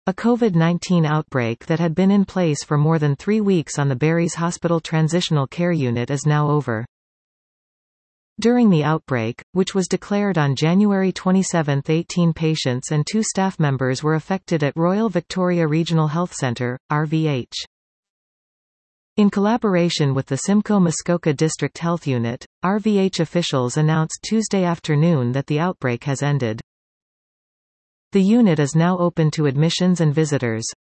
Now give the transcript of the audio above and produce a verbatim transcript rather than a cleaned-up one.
A COVID nineteen outbreak that had been in place for more than three weeks on the Barry's Hospital Transitional Care Unit is now over. During the outbreak, which was declared on January twenty-seventh, eighteen patients and two staff members were affected at Royal Victoria Regional Health Centre, R V H. In collaboration with the Simcoe Muskoka District Health Unit, R V H officials announced Tuesday afternoon that the outbreak has ended. The unit is now open to admissions and visitors.